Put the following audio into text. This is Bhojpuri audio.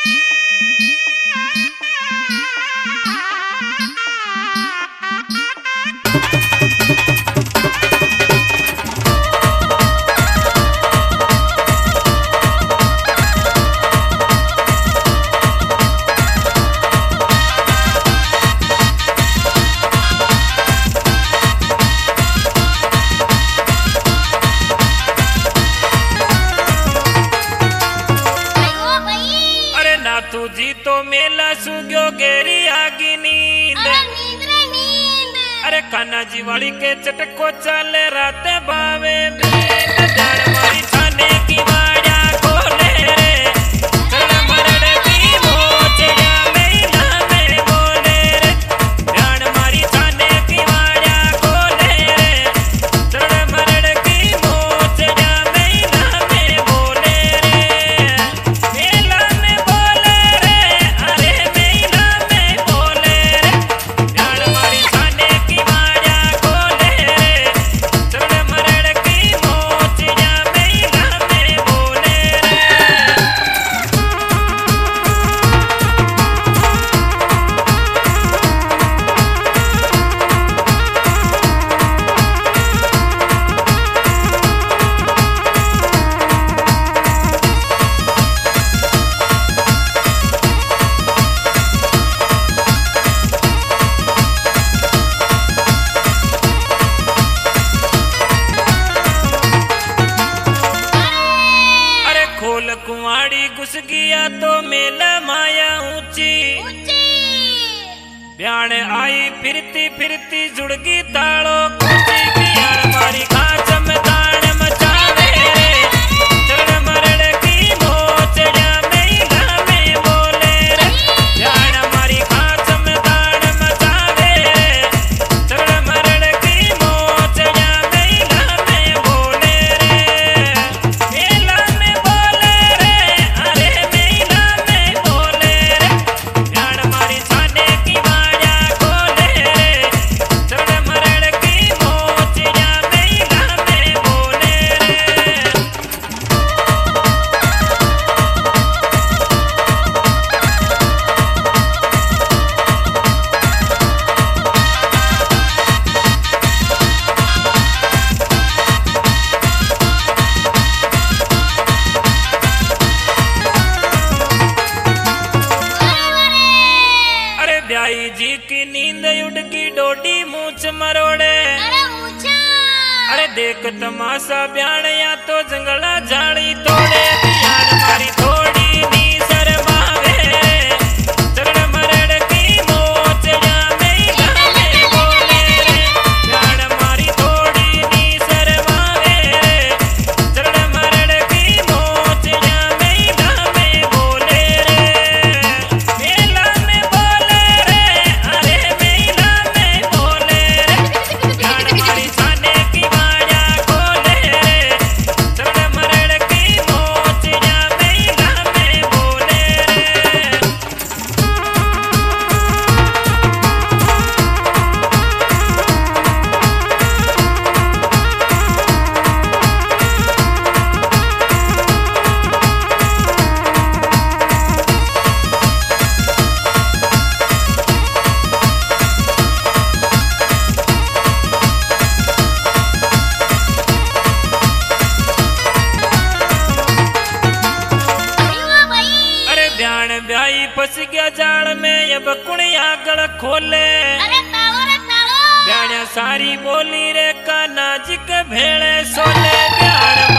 तुझी तो मेला सुग्यो गेरी आगी नींद अरे कान्हा जी वाली के चटको चले राते बावे जान मारी थाने की वाड़ा खोले रे चल मरड़ की मोच या मेला में बोले रे जान मारी थाने की वाड़ा खोले रे चल मरड़ की मोच या मेला में बोले रे मेला में बोले रे अरे मेला में बोले रे जान मारी थाने की वाड़ा खोले रे चल मरड़ की मोच या मेला में बोले रे। अरे खोल कुंवाड़ी घुस गया तो मेला माया ऊंची ब्याण आई फिरती फिरती जुड़गी ताड़ो कुची ब्याण मारी खाच में ताड़ मचावे रे चल मरड़ की मोच या मेला में बोले रे ब्याण मारी खाच में ताड़ मचावे रे चल मरड़ की मोच या मेला में बोले रे मेला में बोले रे अरे मेला में बोले रे ब्याण मारी थाने की वाड़ा खोले रे चल मरड़ की मोच या मेला में बोले रे। अरे ब्याई जी की नींद उड़की डोडी मूछ मरोड़े अरे देख तमाशा ब्याण या तो जंगला झाड़ी तोड़े ब्याण मारी थोड़ी नी शर्मावे चल मरड़ की मोच या मेला में बोले रे ब्याण मारी थोड़ी नी शर्मावे चल मरड़ की मोच या मेला में बोले रे मेला में बोले रे अरे मेला में बोले रे ब्याण मारी थाने की वाड़ा खोले रे चल मरड़ की मोच या मेला में बोले रे। अरे ब्याण ब्याई फंस गया जाल में अब कुणिया गल खोले ब्याण सारी बोली रे कान्हा जी के भेड़े सोले ब्याण